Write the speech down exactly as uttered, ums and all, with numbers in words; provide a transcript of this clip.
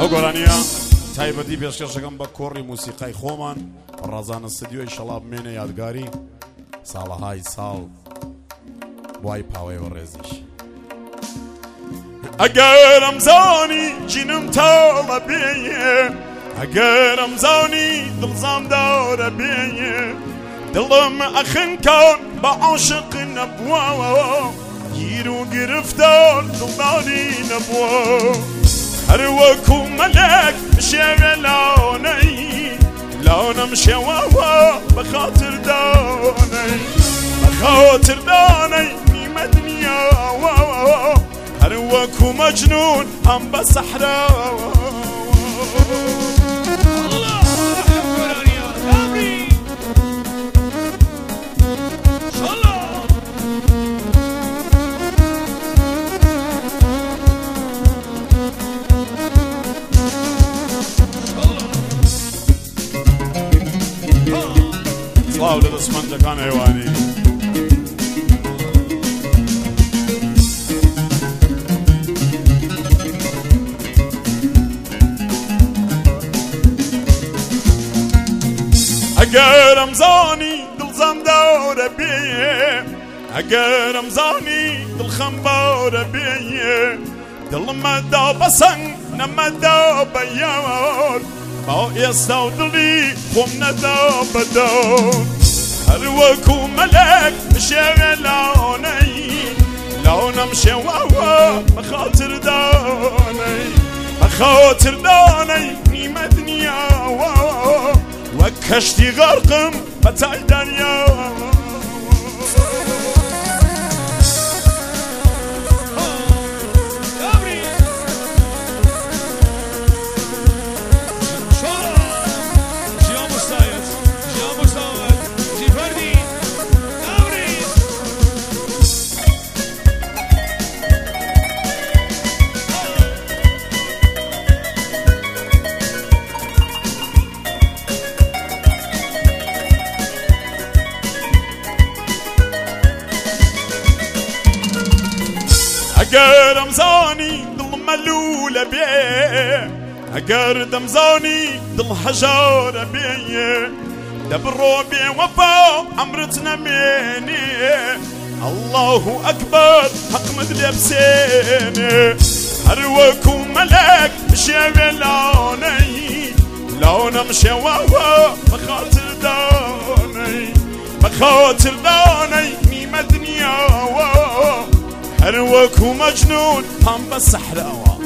ئەو گۆرانیە تایبەتی پێشکەشەکەم بە کۆڕی موسیقای خۆمان ڕەزان ستدیۆی شەڵاب بمێنە یادگاری ساڵەهای ساڵ وای پاوەیەوە ڕێزیش. ئەگەرم زانی جینم تاڵە بێیە، ئەگەرم زانی دڵزام داورە بێیە، دڵم ئەخنکان بە عاشق نەبووە، گیر و گرفتار دڵداری نەبووە، هەر وەکو مەلەک بشێوێ لاونەی، لاونەم شێوەوە بە خاتر دانەی، بە خاتر دانەی نیمە دنیاوە، هەر وەکو مەجنون هەم بە سەحراوە. سڵاو لە دەستمەندەکان هێوانی. ئەگەرم زانی دڵزام داورە بێیە، ئەگەرم زانی دڵخەم باورە بێیە، دڵمەدا بە سەنگ نەمەدا بە یار، با ئێستا و دڵی خۆم نەدا بە دار، هەر وەکو مەلەک بشێوێ لاونەی، لاونەم شێوەوە بە خاتر دانەی، بە خاتر دانەی نیمە دنیاوە، وەک کەشتی غەرقم بە تای دەریاوە. ئەگەرم زانی دڵ مەلوولە بێ، ئەگەر دەمزانی دڵ هەژارە بێیە، دەبڕۆ بێوەفا ئەمرت نەمێنێ، ئەڵڵاهو ئەکبەر حەقمت لێ بسێنێ، هەر وەکو مەلەک بشێوێ لاونەی، لاونەم شێوەوە بە خاتر دانەی، بە خاتر دانەی نیمە دنیاوە، هەر وەکو مەجنون هەم بە سەحراوە.